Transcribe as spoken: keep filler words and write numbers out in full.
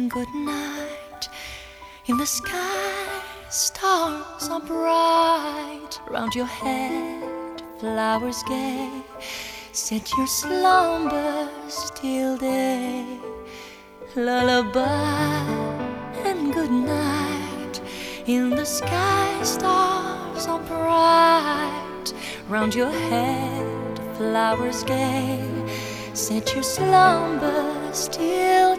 and good night. In the sky, stars are bright. Round your head, flowers gay. Set your slumbers till day. Lullaby and good night. In the sky, stars are bright. Round your head, flowers gay. Set your slumbers till